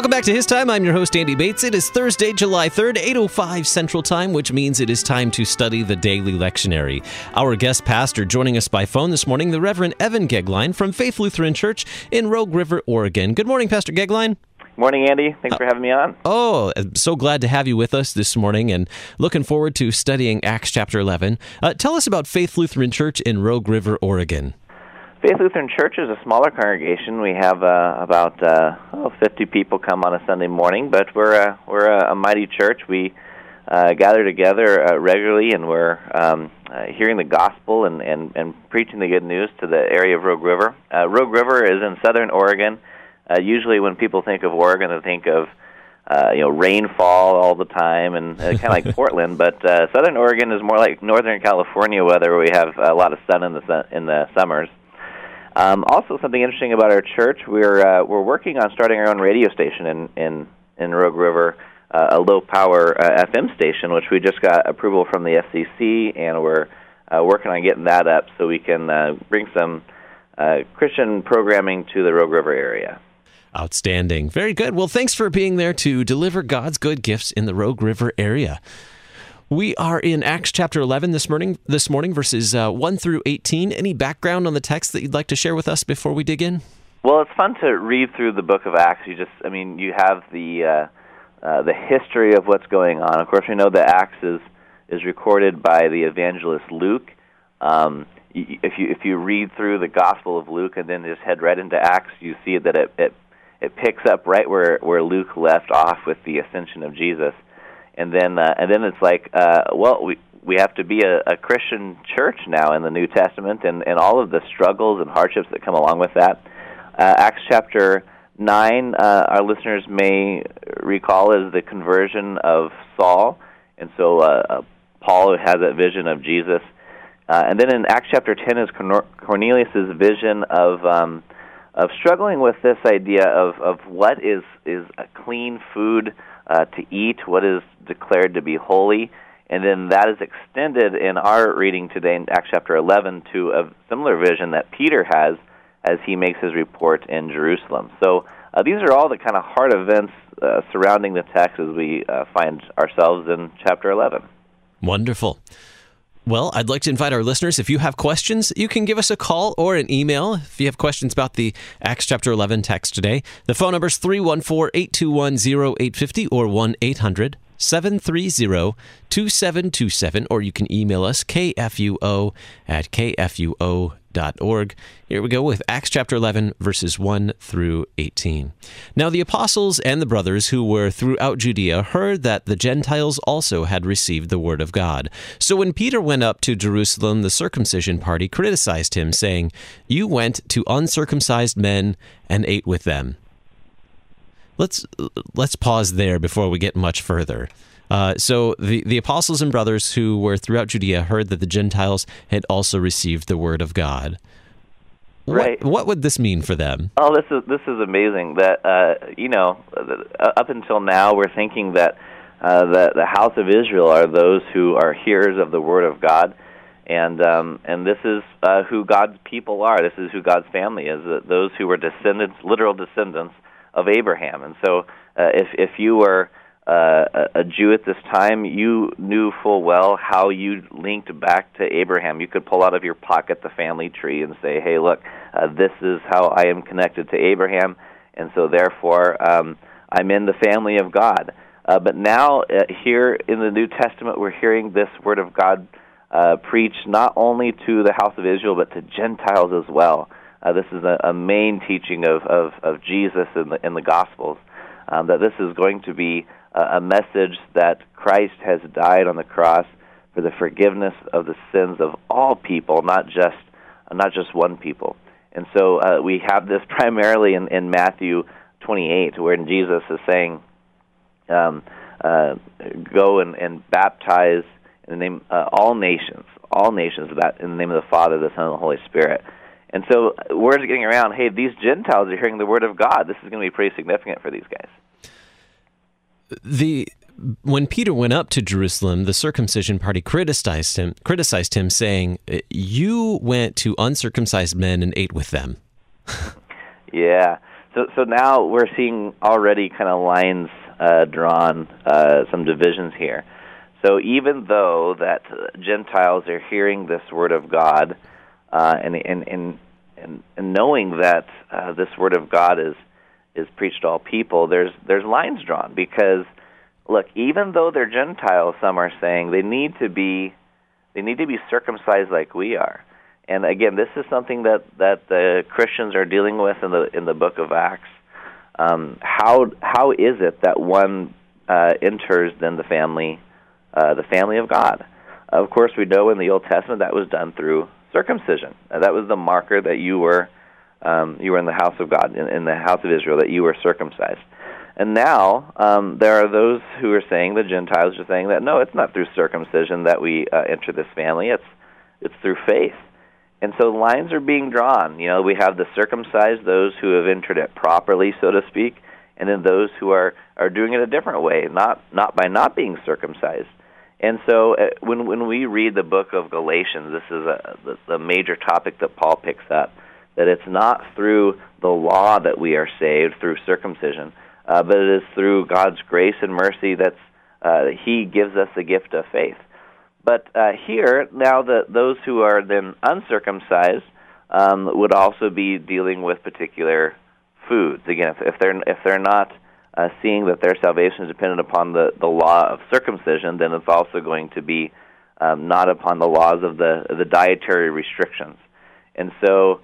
Welcome back to His Time. I'm your host, Andy Bates. It is Thursday, July 3rd, 8:05 Central Time, which means it is time to study the daily lectionary. Our guest pastor joining us by phone this morning, the Reverend Evan Goeglein from Faith Lutheran Church in Rogue River, Oregon. Good morning, Pastor Goeglein. Morning, Andy. Thanks for having me on. Oh, I'm so glad to have you with us this morning and looking forward to studying Acts chapter 11. Tell us about Faith Lutheran Church in Rogue River, Oregon. Faith Lutheran Church is a smaller congregation. We have about 50 people come on a Sunday morning, but we're a mighty church. We gather together regularly, and we're hearing the gospel and preaching the good news to the area of Rogue River. Rogue River is in southern Oregon. Usually when people think of Oregon, they think of rainfall all the time and kind of like Portland, but southern Oregon is more like northern California weather, where we have a lot of sun in the summers. Also, something interesting about our church, we're working on starting our own radio station in Rogue River, a low-power FM station, which we just got approval from the FCC, and we're working on getting that up so we can bring some Christian programming to the Rogue River area. Outstanding. Very good. Well, thanks for being there to deliver God's good gifts in the Rogue River area. We are in Acts chapter 11 this morning, verses 1 through 18. Any background on the text that you'd like to share with us before we dig in? Well, it's fun to read through the book of Acts. You have the history of what's going on. Of course, we know that Acts is recorded by the evangelist Luke. If you read through the Gospel of Luke and then just head right into Acts, you see that it picks up right where Luke left off with the ascension of Jesus. And then it's like, we have to be a Christian church now in the New Testament, and all of the struggles and hardships that come along with that. Acts chapter 9, our listeners may recall, is the conversion of Saul, and so Paul has that vision of Jesus. And then in Acts chapter 10 is Cornelius' vision of struggling with this idea of what is a clean food to eat, what is declared to be holy, and then that is extended in our reading today in Acts chapter 11 to a similar vision that Peter has as he makes his report in Jerusalem. So these are all the kind of hard events surrounding the text as we find ourselves in chapter 11. Wonderful. Well, I'd like to invite our listeners, if you have questions, you can give us a call or an email if you have questions about the Acts chapter 11 text today. The phone number is 314-821-0850 or 1-800-730-2727, or you can email us, kfuo@kfuo.org. Here we go with Acts chapter 11, verses 1 through 18. Now the apostles and the brothers who were throughout Judea heard that the Gentiles also had received the word of God. So when Peter went up to Jerusalem, the circumcision party criticized him, saying, "You went to uncircumcised men and ate with them." Let's pause there before we get much further. So the apostles and brothers who were throughout Judea heard that the Gentiles had also received the word of God. Right. What would this mean for them? Oh, this is amazing. That up until now, we're thinking that the house of Israel are those who are hearers of the word of God, and this is who God's people are. This is who God's family is. Those who were literal descendants of Abraham. And so, if you were a Jew at this time, you knew full well how you linked back to Abraham. You could pull out of your pocket the family tree and say, "Hey, look, this is how I am connected to Abraham, and so therefore I'm in the family of God." But now, here in the New Testament, we're hearing this word of God preached not only to the house of Israel, but to Gentiles as well. This is a main teaching of Jesus in the Gospels, that this is going to be a message that Christ has died on the cross for the forgiveness of the sins of all people, not just one people. And so we have this primarily in Matthew 28, where Jesus is saying, "Go and baptize in the name all nations, that in the name of the Father, the Son, and the Holy Spirit." And so word is getting around, hey, these Gentiles are hearing the word of God. This is going to be pretty significant for these guys. When Peter went up to Jerusalem, the circumcision party criticized him, saying, "You went to uncircumcised men and ate with them." Yeah. So now we're seeing already kind of lines drawn, some divisions here. So even though that Gentiles are hearing this word of God, and knowing that this word of God is preached to all people, there's lines drawn, because look, even though they're Gentiles, some are saying they need to be circumcised like we are. And again, this is something that the Christians are dealing with in the book of Acts. How is it that one enters then the family of God? Of course, we know in the Old Testament that was done through circumcision. That was the marker that you were in the house of God, in the house of Israel, that you were circumcised. And now there are those who are saying, the Gentiles are saying that no, it's not through circumcision that we enter this family. It's through faith. And so lines are being drawn. You know, we have the circumcised, those who have entered it properly, so to speak, and then those who are doing it a different way, not by not being circumcised. And so when we read the book of Galatians, this is the major topic that Paul picks up, that it's not through the law that we are saved, through circumcision, but it is through God's grace and mercy that He gives us the gift of faith. But here, now those who are then uncircumcised would also be dealing with particular foods. Again, if they're not seeing that their salvation is dependent upon the law of circumcision, then it's also going to be not upon the laws of the dietary restrictions. And so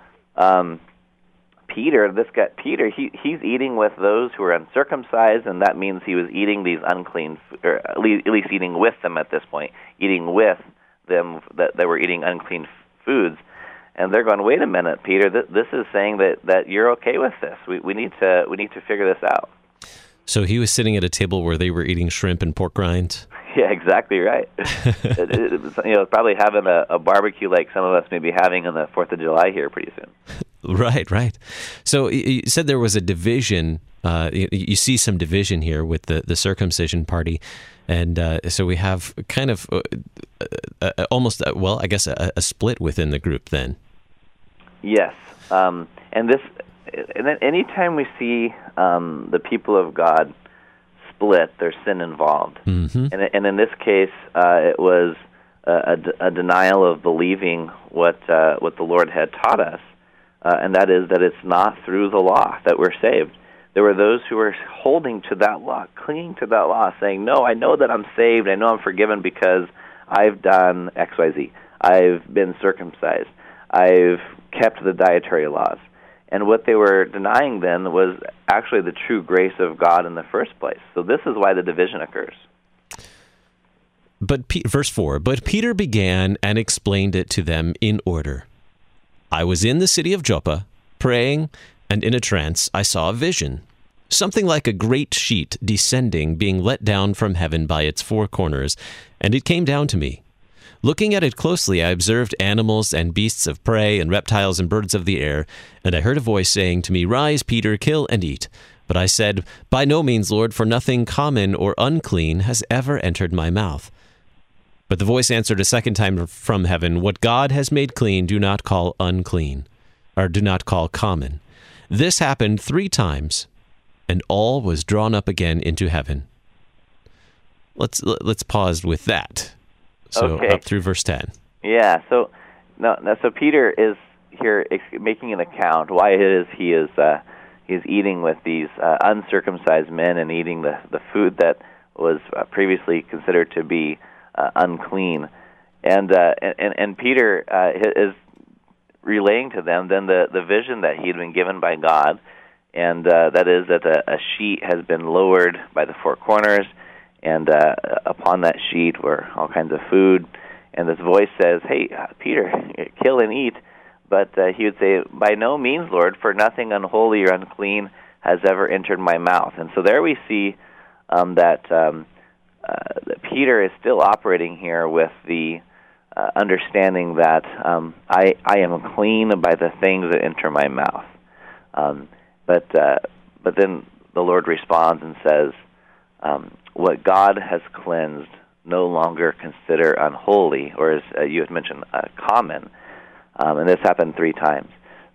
Peter, he's eating with those who are uncircumcised, and that means he was eating these unclean, or at least eating with them at this point, eating with them that they were eating unclean foods. And they're going, wait a minute, Peter, this is saying that you're okay with this. We need to figure this out. So he was sitting at a table where they were eating shrimp and pork rinds? Yeah, exactly right. Probably having a barbecue like some of us may be having on the 4th of July here pretty soon. Right. So you said there was a division. You see some division here with the circumcision party. And so we have kind of almost, I guess, a split within the group then. Yes. And then anytime we see the people of God split, there's sin involved. Mm-hmm. And in this case, it was a denial of believing what the Lord had taught us, and that is that it's not through the law that we're saved. There were those who were holding to that law, clinging to that law, saying, no, I know that I'm saved, I know I'm forgiven because I've done X, Y, Z. I've been circumcised. I've kept the dietary laws. And what they were denying then was actually the true grace of God in the first place. So this is why the division occurs. But verse 4, but Peter began and explained it to them in order. I was in the city of Joppa, praying, and in a trance I saw a vision, something like a great sheet descending, being let down from heaven by its four corners, and it came down to me. Looking at it closely, I observed animals and beasts of prey and reptiles and birds of the air, and I heard a voice saying to me, Rise, Peter, kill and eat. But I said, By no means, Lord, for nothing common or unclean has ever entered my mouth. But the voice answered a second time from heaven, What God has made clean, do not call unclean, or do not call common. This happened 3 times, and all was drawn up again into heaven. Let's pause with that. So okay. Up through verse 10. Yeah. So Peter is here making an account why it is he is eating with these uncircumcised men and eating the food that was previously considered to be unclean, and Peter is relaying to them then the vision that he had been given by God, and that is that a sheet has been lowered by the 4 corners. And upon that sheet were all kinds of food. And this voice says, Hey, Peter, kill and eat. But he would say, By no means, Lord, for nothing unholy or unclean has ever entered my mouth. And so there we see that Peter is still operating here with the understanding that I am clean by the things that enter my mouth. But then the Lord responds and says, what God has cleansed, no longer consider unholy, or as you had mentioned, common. And this happened 3 times.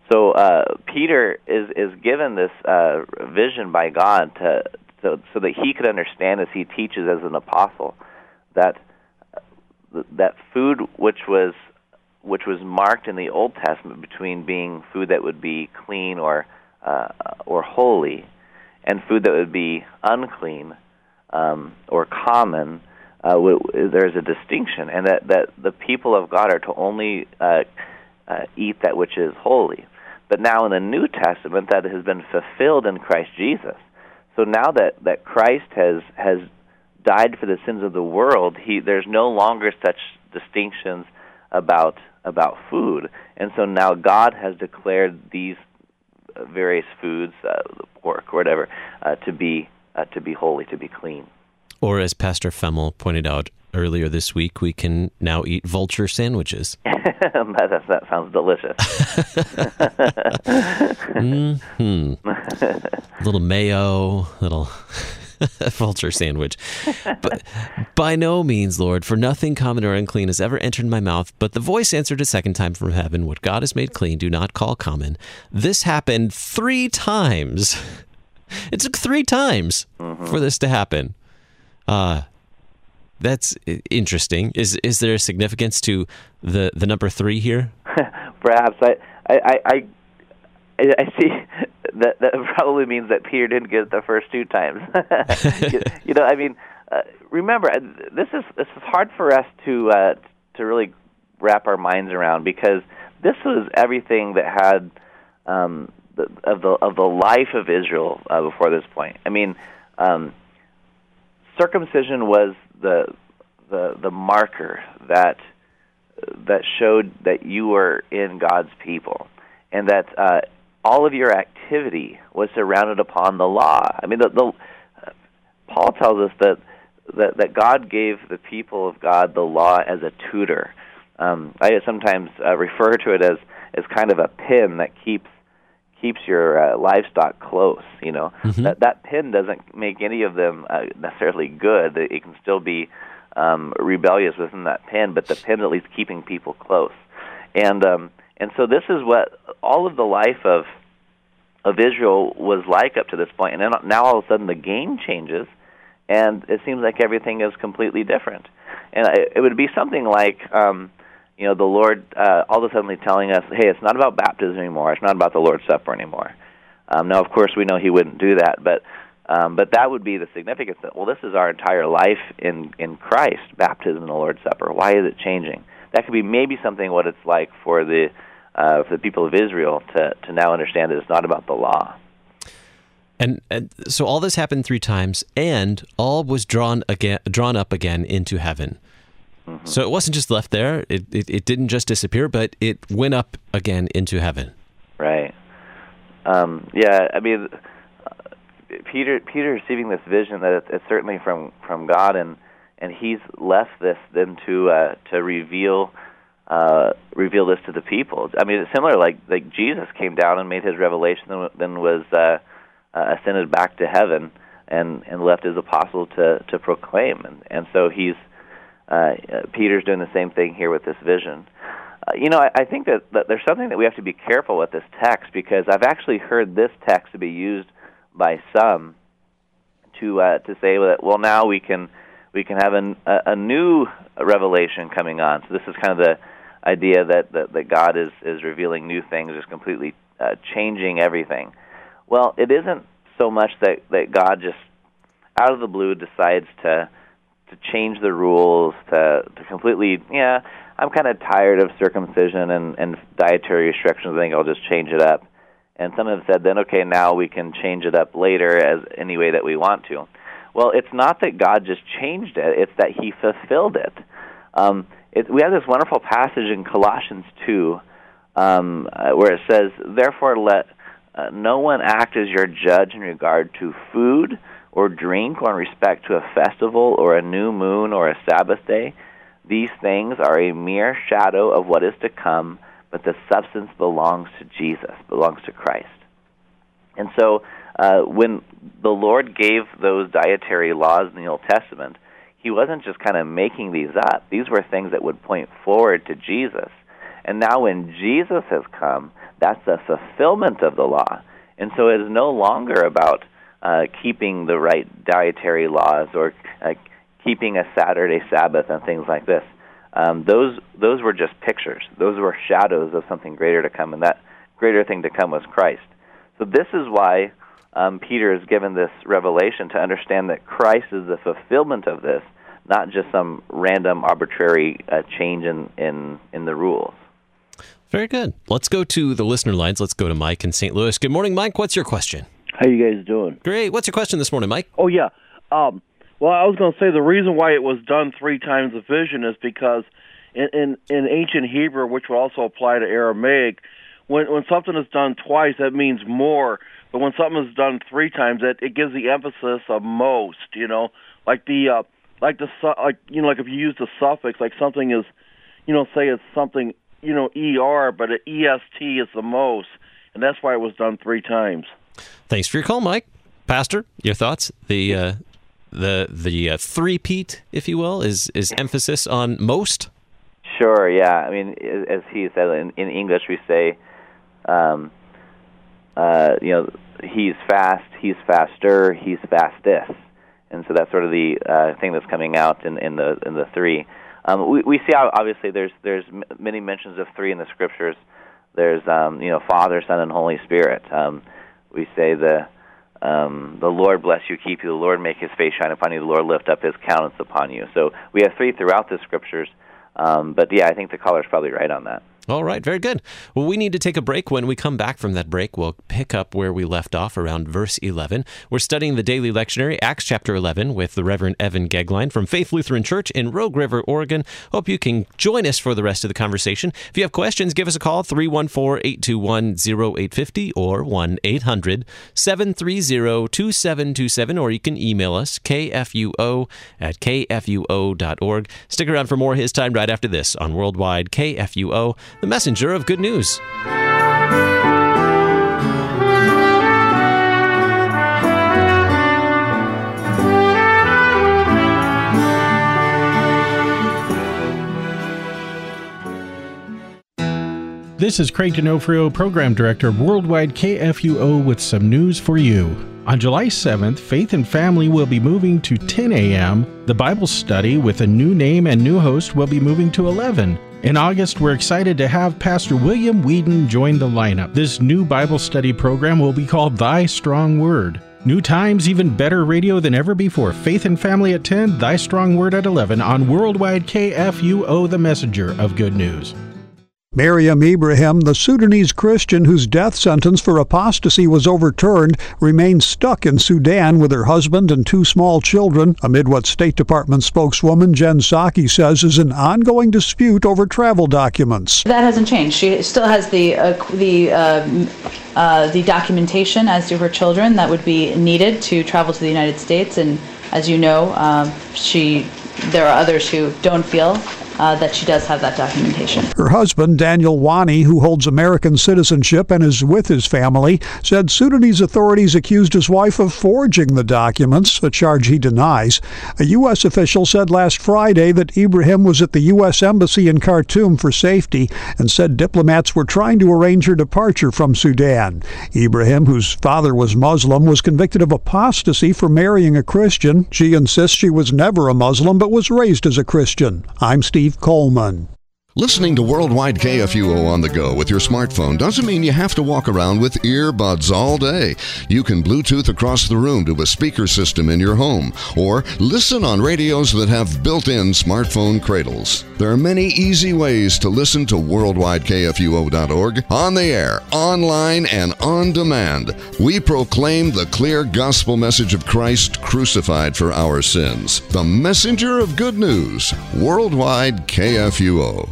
So Peter is given this vision by God so that he could understand as he teaches as an apostle that food which was marked in the Old Testament between being food that would be clean or holy, and food that would be unclean or common, there's a distinction, and that the people of God are to only eat that which is holy. But now in the New Testament, that has been fulfilled in Christ Jesus. So now that Christ has died for the sins of the world, there's no longer such distinctions about food, and so now God has declared these various foods, pork or whatever, to be holy, to be clean. Or as Pastor Femmel pointed out earlier this week, we can now eat vulture sandwiches. That sounds delicious. Little mayo, little vulture sandwich. But by no means, Lord, for nothing common or unclean has ever entered my mouth. But the voice answered a second time from heaven, what God has made clean, do not call common. This happened 3 times. It took 3 times for this to happen. That's interesting. Is there a significance to the number 3 here? Perhaps. I see that probably means that Peter didn't get it the first 2 times. I mean, remember, this is hard for us to really wrap our minds around, because this was everything that had of the life of Israel before this point. I mean, circumcision was the marker that showed that you were in God's people, and that all of your activity was surrounded upon the law. I mean, Paul tells us that God gave the people of God the law as a tutor. I sometimes refer to it as kind of a pin that keeps your livestock close. Mm-hmm. That pin doesn't make any of them necessarily good. It can still be rebellious within that pin, but the pin at least keeping people close. And so this is what all of the life of Israel was like up to this point. And then now all of a sudden the game changes, and it seems like everything is completely different. And it would be something like, the Lord all of a sudden telling us, hey, it's not about baptism anymore. It's not about the Lord's Supper anymore. Now, of course, we know he wouldn't do that, but that would be the significance that, well, this is our entire life in Christ, baptism and the Lord's Supper. Why is it changing? That could be maybe something what it's like for the people of Israel to now understand that it's not about the law. And so all this happened 3 times, and all was drawn up again into heaven. Mm-hmm. So it wasn't just left there. It didn't just disappear, but it went up again into heaven. Right. Yeah. I mean, Peter receiving this vision that it's certainly from God, and he's left this then to reveal this to the people. I mean, it's similar like Jesus came down and made his revelation, then was ascended back to heaven and left his apostle to proclaim, and so Peter's doing the same thing here with this vision. I think that there's something that we have to be careful with this text, because I've actually heard this text to be used by some to say that, well, now we can have a new revelation coming on. So this is kind of the idea that God is revealing new things, is completely changing everything. Well, it isn't so much that God just out of the blue decides to change the rules, to completely, I'm kind of tired of circumcision and dietary restrictions. I think I'll just change it up. And some have said then, okay, now we can change it up later as any way that we want to. Well, it's not that God just changed it, it's that he fulfilled it. We have this wonderful passage in Colossians 2 where it says, therefore let no one act as your judge in regard to food or drink, or in respect to a festival or a new moon or a Sabbath day. These things are a mere shadow of what is to come, but the substance belongs to Jesus, belongs to Christ. And so when the Lord gave those dietary laws in the Old Testament, he wasn't just kind of making these up. These were things that would point forward to Jesus. And now when Jesus has come, that's a fulfillment of the law. And so it is no longer about keeping the right dietary laws or keeping a Saturday Sabbath and things like this. Those were just pictures. Those were shadows of something greater to come, and that greater thing to come was Christ. So this is why Peter is given this revelation, to understand that Christ is the fulfillment of this, not just some random arbitrary change in the rules. Very good. Let's go to the listener lines. Let's go to Mike in St. Louis. Good morning, Mike. What's your question? How you guys doing? Great. What's your question this morning, Mike? Oh, yeah. Well, I was going to say the reason why it was done 3 times the vision is because in ancient Hebrew, which would also apply to Aramaic, when something is done twice, that means more. But when something is done 3 times, it gives the emphasis of most. Like if you use the suffix, like something is, say it's something, ER, but an EST is the most, and that's why it was done 3 times. Thanks for your call, Mike. Pastor, your thoughts? The three-peat, if you will, is emphasis on most? Sure, yeah. I mean, as he said, in English we say, he's fast, he's faster, he's fastest. And so that's sort of the thing that's coming out in the 3. We see how, obviously, there's many mentions of 3 in the Scriptures. There's Father, Son, and Holy Spirit. We say the Lord bless you, keep you. The Lord make His face shine upon you. The Lord lift up His countenance upon you. So we have 3 throughout the Scriptures. But yeah, I think the caller's probably right on that. All right, very good. Well, we need to take a break. When we come back from that break, we'll pick up where we left off around verse 11. We're studying the daily lectionary, Acts chapter 11, with the Reverend Evan Gegline from Faith Lutheran Church in Rogue River, Oregon. Hope you can join us for the rest of the conversation. If you have questions, give us a call, 314-821-0850 or 1-800-730-2727, or you can email us, kfuo@kfuo.org. Stick around for more His Time right after this on Worldwide KFUO, the messenger of good news. This is Craig D'Onofrio, Program Director of Worldwide KFUO, with some news for you. On July 7th, Faith and Family will be moving to 10 a.m. The Bible study with a new name and new host will be moving to 11. In August, we're excited to have Pastor William Whedon join the lineup. This new Bible study program will be called Thy Strong Word. New times, even better radio than ever before. Faith and Family at 10, Thy Strong Word at 11 on Worldwide KFUO, the messenger of good news. Miriam Ibrahim, the Sudanese Christian whose death sentence for apostasy was overturned, remains stuck in Sudan with her husband and 2 small children, amid what State Department spokeswoman Jen Psaki says is an ongoing dispute over travel documents. That hasn't changed. She still has the documentation as to her children that would be needed to travel to the United States, and as you know, there are others who don't feel that she does have that documentation. Her husband, Daniel Wani, who holds American citizenship and is with his family, said Sudanese authorities accused his wife of forging the documents, a charge he denies. A U.S. official said last Friday that Ibrahim was at the U.S. Embassy in Khartoum for safety and said diplomats were trying to arrange her departure from Sudan. Ibrahim, whose father was Muslim, was convicted of apostasy for marrying a Christian. She insists she was never a Muslim but was raised as a Christian. I'm Steve Coleman. Listening to Worldwide KFUO on the go with your smartphone doesn't mean you have to walk around with earbuds all day. You can Bluetooth across the room to a speaker system in your home, or listen on radios that have built-in smartphone cradles. There are many easy ways to listen to WorldwideKFUO.org, on the air, online, and on demand. We proclaim the clear gospel message of Christ crucified for our sins. The messenger of good news, Worldwide KFUO.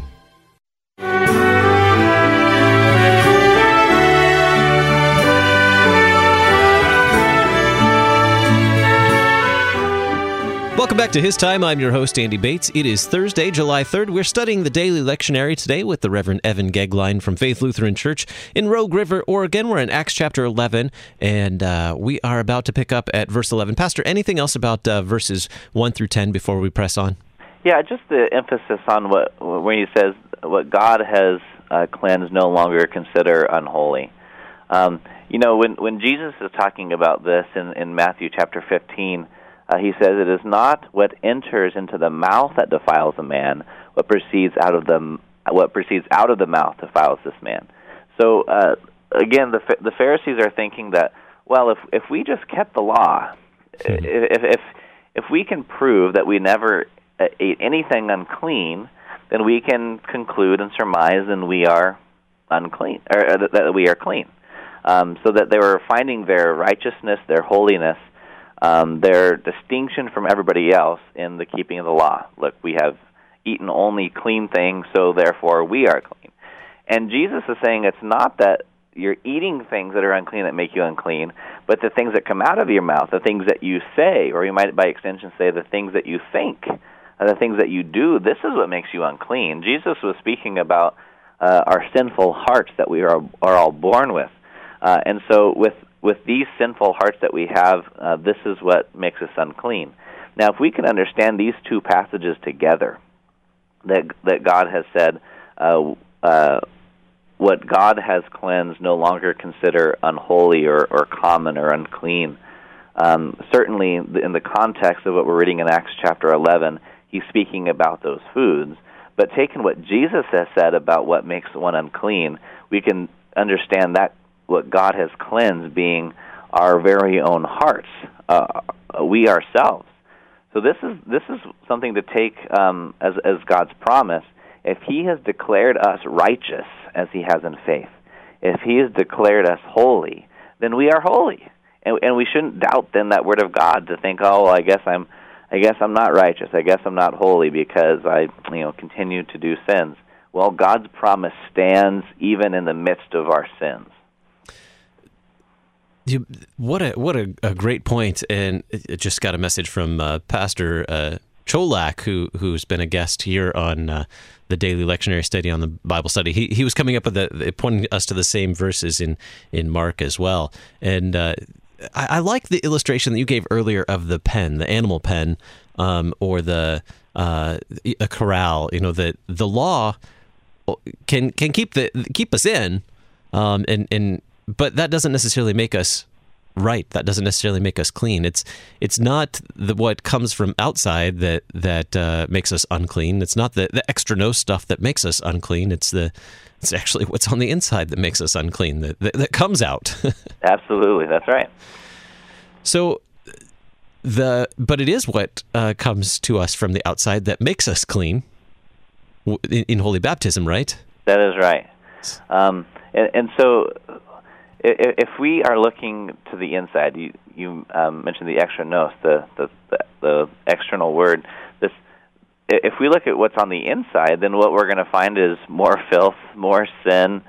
Welcome back to His Time. I'm your host, Andy Bates. It is Thursday, July 3rd. We're studying the daily lectionary today with the Reverend Evan Gegline from Faith Lutheran Church in Rogue River, Oregon. We're in Acts chapter 11, and we are about to pick up at verse 11. Pastor, anything else about verses 1 through 10 before we press on? Yeah, just the emphasis on when he says what God has cleanse no longer consider unholy. When Jesus is talking about this in Matthew chapter 15, he says, "It is not what enters into the mouth that defiles a man; what proceeds out of the mouth defiles this man." So again, the Pharisees are thinking that, well, if we just kept the law, if we can prove that we never ate anything unclean, then we can conclude and surmise that we are unclean, or that we are clean. So that they were finding their righteousness, their holiness, their distinction from everybody else in the keeping of the law. Look, we have eaten only clean things, so therefore we are clean. And Jesus is saying it's not that you're eating things that are unclean that make you unclean, but the things that come out of your mouth, the things that you say, or you might by extension say the things that you think, the things that you do, this is what makes you unclean. Jesus was speaking about our sinful hearts that we are all born with. And so with these sinful hearts that we have, this is what makes us unclean. Now, if we can understand these two passages together, that God has said, what God has cleansed no longer consider unholy or common or unclean. Certainly, in the context of what we're reading in Acts chapter 11, he's speaking about those foods. But taking what Jesus has said about what makes one unclean, we can understand that what God has cleansed being our very own hearts, we ourselves. So this is something to take as God's promise. If He has declared us righteous as He has in faith, if He has declared us holy, then we are holy, and we shouldn't doubt then that word of God to think, oh, well, I guess I'm not righteous, I guess I'm not holy because I continue to do sins. Well, God's promise stands even in the midst of our sins. What a great point, and I just got a message from Pastor Cholak, who's been a guest here on the Daily Lectionary Study on the Bible Study. He was coming up with pointing us to the same verses in Mark as well, and I like the illustration that you gave earlier of the pen, the animal pen, or a corral. That the law can keep us in, but that doesn't necessarily make us right. That doesn't necessarily make us clean. It's not what comes from outside that makes us unclean. It's not the extra no stuff that makes us unclean. It's actually what's on the inside that makes us unclean, that comes out. Absolutely, that's right. So but it is what comes to us from the outside that makes us clean in holy baptism, right? That is right. And so if we are looking to the inside, you mentioned the extranos, the external word. If we look at what's on the inside, then what we're going to find is more filth, more sin.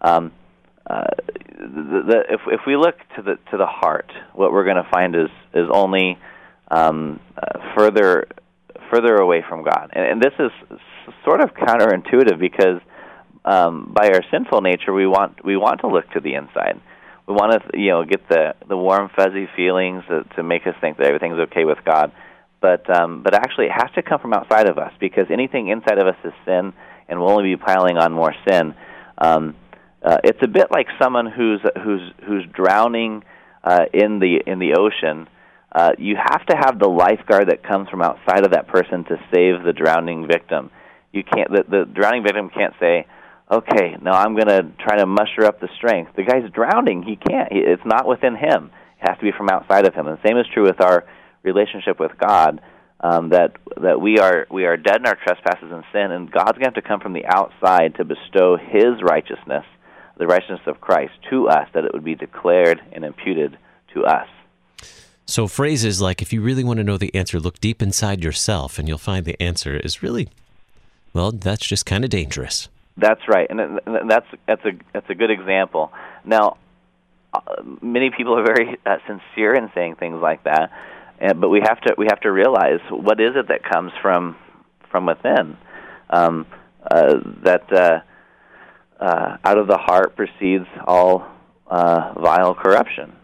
If we look to the heart, what we're going to find is only further away from God. And this is sort of counterintuitive because by our sinful nature, we want to look to the inside. We want to get the warm, fuzzy feelings to make us think that everything's okay with God. But actually, it has to come from outside of us, because anything inside of us is sin, and we'll only be piling on more sin. It's a bit like someone who's drowning in the ocean. You have to have the lifeguard that comes from outside of that person to save the drowning victim. You can't. The drowning victim can't say, "Okay, now I'm going to try to muster up the strength." The guy's drowning. He can't. It's not within him. It has to be from outside of him. And the same is true with our relationship with God. That we are dead in our trespasses and sin, and God's going to have to come from the outside to bestow His righteousness, the righteousness of Christ, to us, that it would be declared and imputed to us. So phrases like, if you really want to know the answer, look deep inside yourself and you'll find the answer, is really, well, that's just kind of dangerous. That's right, and that's a good example. Now, many people are very sincere in saying things like that, but we have to realize, what is it that comes from within? That out of the heart proceeds all vile corruption.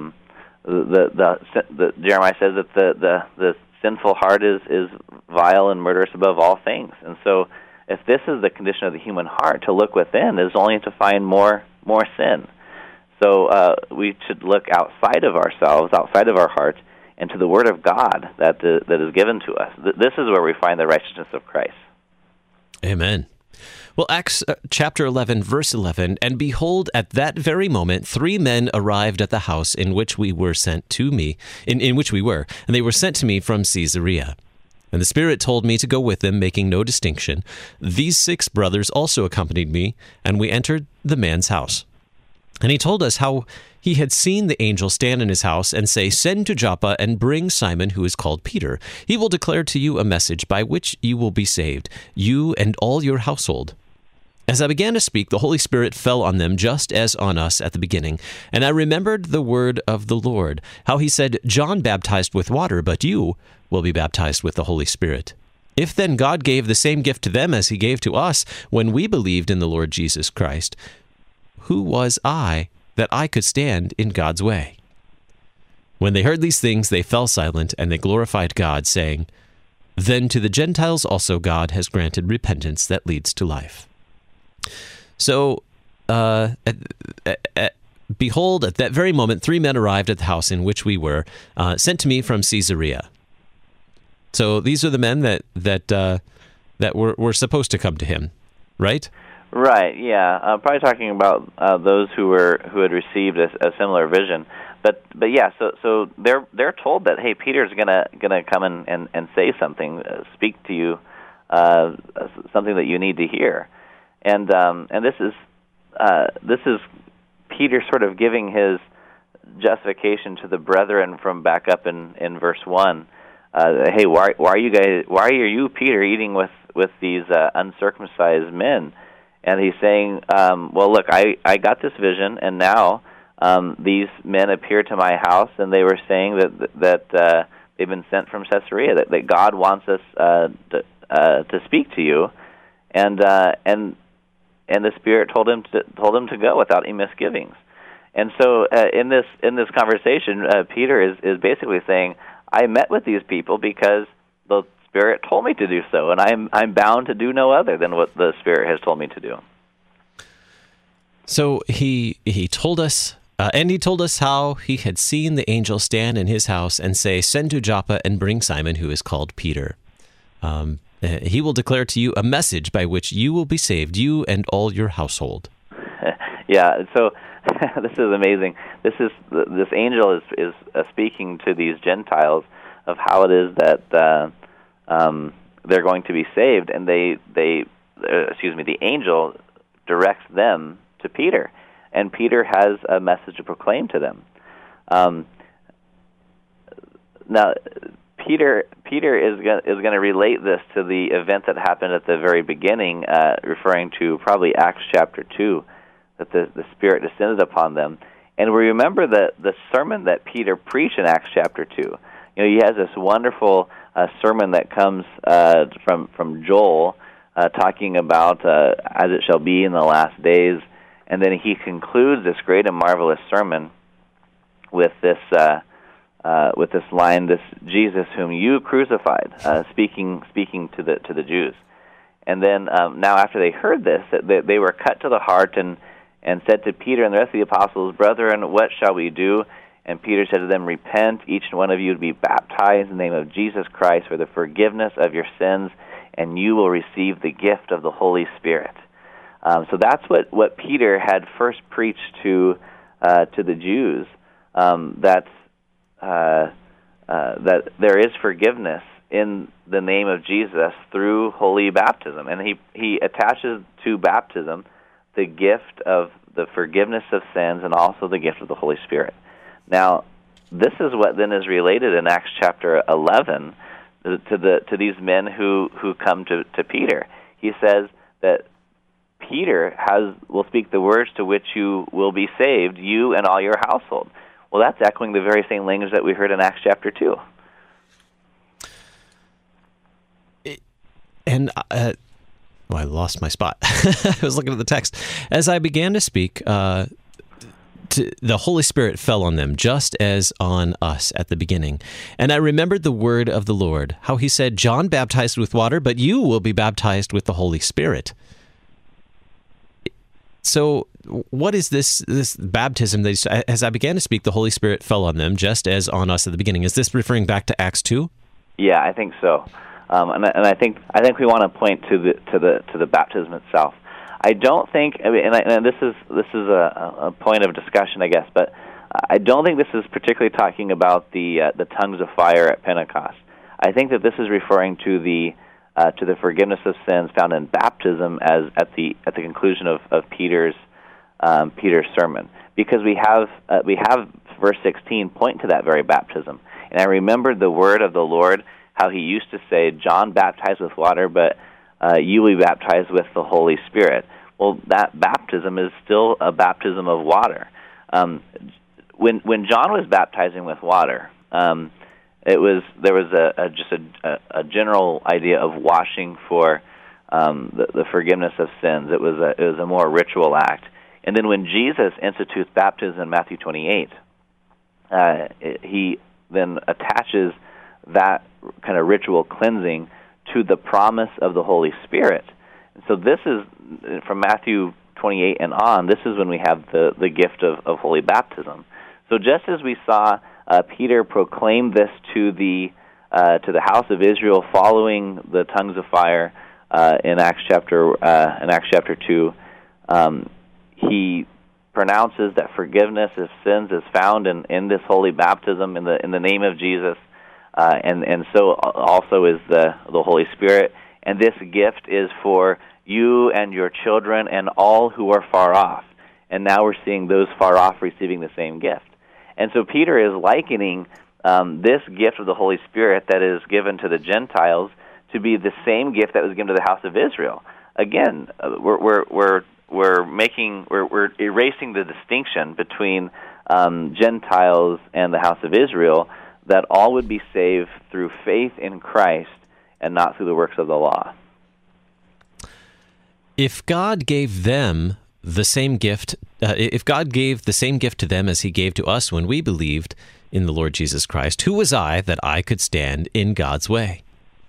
Jeremiah says that the sinful heart is vile and murderous above all things, and so if this is the condition of the human heart, to look within is only to find more sin. So we should look outside of ourselves, outside of our hearts, and to the Word of God that is given to us. This is where we find the righteousness of Christ. Amen. Well, Acts chapter 11, verse 11, and behold, at that very moment, 3 men arrived at the house in which we were sent to me, in which we were, and they were sent to me from Caesarea. And the Spirit told me to go with them, making no distinction. These 6 brothers also accompanied me, and we entered the man's house. And he told us how he had seen the angel stand in his house and say, "Send to Joppa and bring Simon, who is called Peter. He will declare to you a message by which you will be saved, you and all your household." As I began to speak, the Holy Spirit fell on them just as on us at the beginning. And I remembered the word of the Lord, how he said, "John baptized with water, but you will be baptized with the Holy Spirit." If then God gave the same gift to them as he gave to us when we believed in the Lord Jesus Christ, who was I that I could stand in God's way? When they heard these things, they fell silent, and they glorified God, saying, "Then to the Gentiles also God has granted repentance that leads to life." So, behold, at that very moment, 3 men arrived at the house in which we were, sent to me from Caesarea. So these are the men that were supposed to come to him, right? Right. Yeah. Probably talking about those who had received a similar vision. But yeah. So they're told that, hey, Peter's gonna come and say something, speak to you, something that you need to hear. And this is Peter sort of giving his justification to the brethren from back up in verse 1. Hey, why are you Peter eating with these uncircumcised men? And he's saying, well, look, I got this vision, and now these men appeared to my house, and they were saying that they've been sent from Caesarea, that God wants us to speak to you, and the Spirit told him to go without any misgivings. And so in this conversation, Peter is basically saying, I met with these people because the Spirit told me to do so, and I'm bound to do no other than what the Spirit has told me to do. So he told us, and he told us how he had seen the angel stand in his house and say, "Send to Joppa and bring Simon, who is called Peter. He will declare to you a message by which you will be saved, you and all your household." Yeah. So this is amazing. This angel is speaking to these Gentiles of how it is that they're going to be saved, and the angel directs them to Peter, and Peter has a message to proclaim to them. Now, Peter is going to relate this to the event that happened at the very beginning, referring to probably Acts chapter 2, that the Spirit descended upon them. And we remember the sermon that Peter preached in Acts chapter 2. You know, he has this wonderful sermon that comes from Joel, talking about as it shall be in the last days, and then he concludes this great and marvelous sermon with this line, "This Jesus whom you crucified," speaking to the Jews. And then now after they heard this, they were cut to the heart and said to Peter and the rest of the apostles, "Brethren, what shall we do?" And Peter said to them, "Repent, each one of you, to be baptized in the name of Jesus Christ for the forgiveness of your sins, and you will receive the gift of the Holy Spirit." So that's what Peter had first preached to the Jews, that there is forgiveness in the name of Jesus through holy baptism. And he attaches to baptism the gift of the forgiveness of sins and also the gift of the Holy Spirit. Now, this is what then is related in Acts chapter 11 to these men who come to Peter. He says that Peter will speak the words to which you will be saved, you and all your household. Well, that's echoing the very same language that we heard in Acts chapter 2. And I lost my spot. I was looking at the text. As I began to speak, to the Holy Spirit fell on them, just as on us at the beginning. And I remembered the word of the Lord, how he said, John baptized with water, but you will be baptized with the Holy Spirit. So what is this baptism that, as I began to speak, the Holy Spirit fell on them, just as on us at the beginning? Is this referring back to Acts 2? Yeah, I think so. And I think we want to point to the baptism itself. I don't think, and this is a point of discussion, I guess, but I don't think this is particularly talking about the tongues of fire at Pentecost. I think that this is referring to the forgiveness of sins found in baptism as at the conclusion of Peter's sermon, because we have verse 16 point to that very baptism. And I remembered the word of the Lord, how he used to say, John baptized with water, but you will be baptized with the Holy Spirit. Well, that baptism is still a baptism of water. When John was baptizing with water, there was a general idea of washing for the forgiveness of sins. It was a more ritual act. And then when Jesus institutes baptism in Matthew 28, he then attaches that kind of ritual cleansing to the promise of the Holy Spirit. And so this is, from Matthew 28 and on, this is when we have the gift of holy baptism. So just as we saw Peter proclaim this to the house of Israel following the tongues of fire in Acts chapter 2, he pronounces that forgiveness of sins is found in this holy baptism in the name of Jesus, and so also is the Holy Spirit. And this gift is for you and your children and all who are far off. And now we're seeing those far off receiving the same gift. And so Peter is likening this gift of the Holy Spirit that is given to the Gentiles to be the same gift that was given to the house of Israel. Again, we're erasing the distinction between Gentiles and the house of Israel, that all would be saved through faith in Christ and not through the works of the law. If God gave them the same gift, if God gave the same gift to them as he gave to us when we believed in the Lord Jesus Christ, who was I that I could stand in God's way?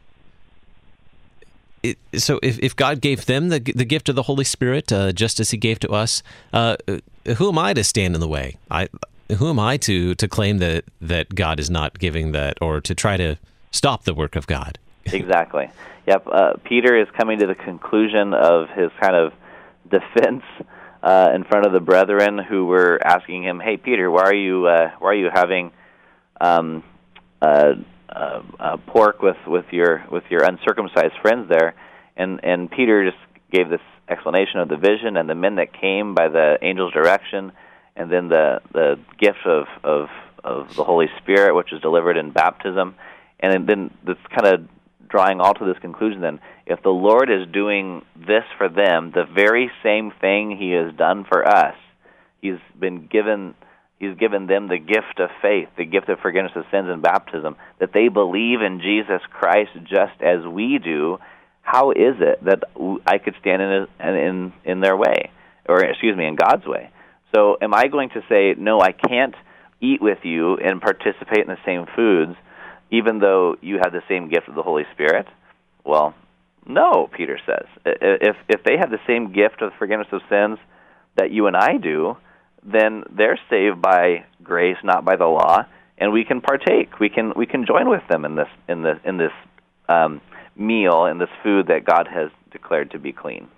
So if God gave them the gift of the Holy Spirit, just as he gave to us, who am I to stand in the way? Who am I to claim that God is not giving that, or to try to stop the work of God? Exactly. Yep. Peter is coming to the conclusion of his kind of defense in front of the brethren who were asking him, "Hey, Peter, why are you having pork with your uncircumcised friends there?" And Peter just gave this explanation of the vision and the men that came by the angel's direction, and then the gift of the Holy Spirit, which is delivered in baptism. And then this kind of drawing all to this conclusion then, if the Lord is doing this for them, the very same thing he has done for us, he's given them the gift of faith, the gift of forgiveness of sins in baptism, that they believe in Jesus Christ just as we do. How is it that I could stand in their way, or in God's way? So am I going to say, no, I can't eat with you and participate in the same foods, even though you have the same gift of the Holy Spirit? Well, no, Peter says. If they have the same gift of forgiveness of sins that you and I do, then they're saved by grace, not by the law, and we can partake. We can join with them in this meal, in this food that God has declared to be clean.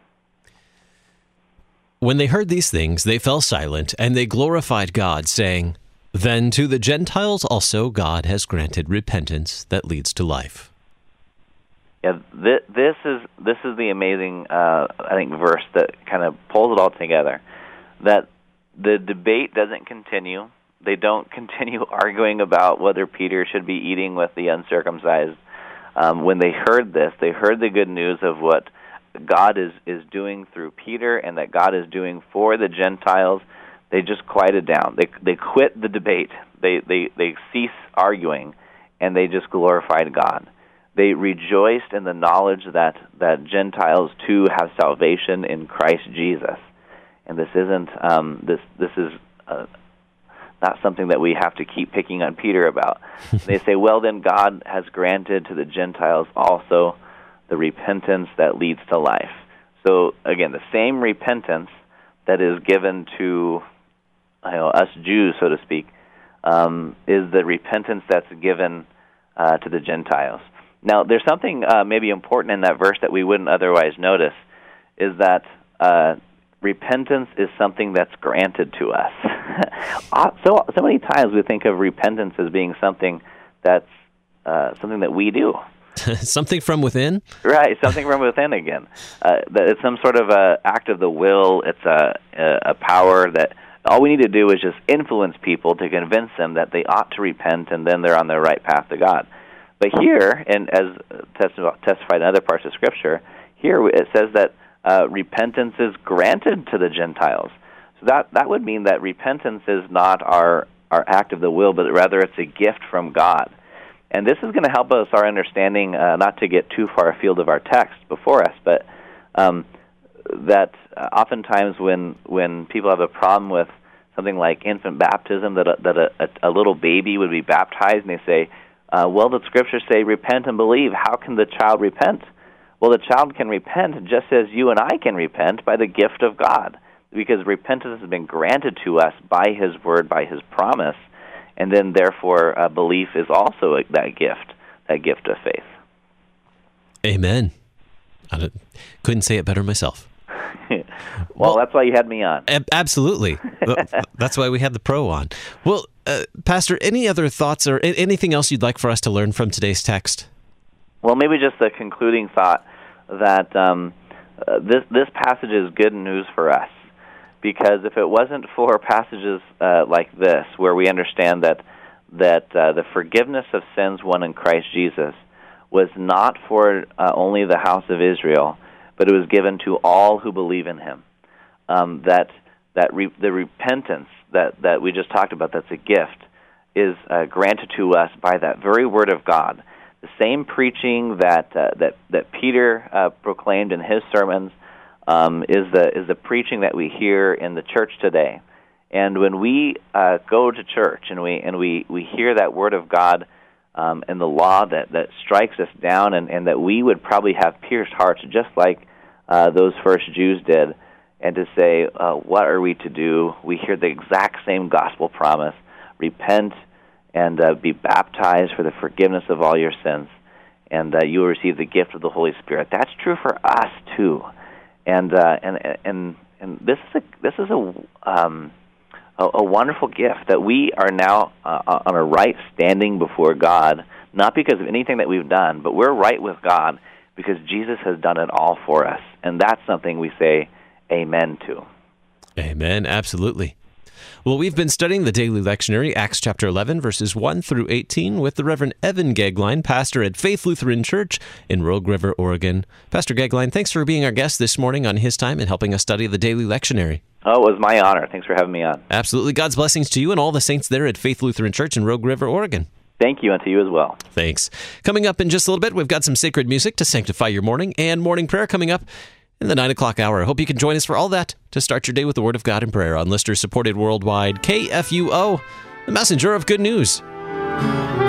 When they heard these things, they fell silent, and they glorified God, saying, "Then to the Gentiles also God has granted repentance that leads to life." Yeah, this is the amazing, I think, verse that kind of pulls it all together. That the debate doesn't continue. They don't continue arguing about whether Peter should be eating with the uncircumcised. When they heard this, they heard the good news of what God is doing through Peter and that God is doing for the Gentiles. They just quieted down. They quit the debate. They cease arguing, and they just glorified God. They rejoiced in the knowledge that Gentiles too have salvation in Christ Jesus. And this isn't this is something that we have to keep picking on Peter about. They say, well, then God has granted to the Gentiles also the repentance that leads to life. So, again, the same repentance that is given to us Jews, so to speak, is the repentance that's given to the Gentiles. Now, there's something maybe important in that verse that we wouldn't otherwise notice, is that repentance is something that's granted to us. So many times we think of repentance as being something that's something that we do. Something from within? Right, something from within again. That it's some sort of a act of the will. It's a power that all we need to do is just influence people to convince them that they ought to repent, and then they're on the right path to God. But here, and as testified in other parts of Scripture, here it says that repentance is granted to the Gentiles. So that would mean that repentance is not our act of the will, but rather it's a gift from God. And this is going to help us our understanding, not to get too far afield of our text before us, but that oftentimes when people have a problem with something like infant baptism, that a little baby would be baptized, and they say, well, the Scriptures say, repent and believe. How can the child repent? Well, the child can repent just as you and I can repent by the gift of God, because repentance has been granted to us by His Word, by His promise, and then therefore belief is also that gift of faith. Amen. I couldn't say it better myself. Well, that's why you had me on. Absolutely. That's why we had the pro on. Well, Pastor, any other thoughts or anything else you'd like for us to learn from today's text? Well, maybe just a concluding thought that this passage is good news for us, because if it wasn't for passages like this, where we understand that the forgiveness of sins won in Christ Jesus was not for only the house of Israel, but it was given to all who believe in Him. The repentance that we just talked about, that's a gift, is granted to us by that very Word of God. The same preaching that Peter proclaimed in his sermons is the preaching that we hear in the church today. And when we go to church and we hear that Word of God and the law that strikes us down, and that we would probably have pierced hearts just like those first Jews did, and to say, what are we to do? We hear the exact same gospel promise: repent and be baptized for the forgiveness of all your sins, and you will receive the gift of the Holy Spirit. That's true for us too, and this is a wonderful gift that we are now on a right standing before God, not because of anything that we've done, but we're right with God because Jesus has done it all for us, and that's something we say amen to. Amen. Absolutely. Well, we've been studying the Daily Lectionary, Acts chapter 11, verses 1 through 18, with the Reverend Evan Goeglein, pastor at Faith Lutheran Church in Rogue River, Oregon. Pastor Goeglein, thanks for being our guest this morning on his time and helping us study the Daily Lectionary. Oh, it was my honor. Thanks for having me on. Absolutely. God's blessings to you and all the saints there at Faith Lutheran Church in Rogue River, Oregon. Thank you, and to you as well. Thanks. Coming up in just a little bit, we've got some sacred music to sanctify your morning, and morning prayer coming up in the 9 o'clock hour. I hope you can join us for all that to start your day with the Word of God in prayer on listener-supported worldwide KFUO, the messenger of good news.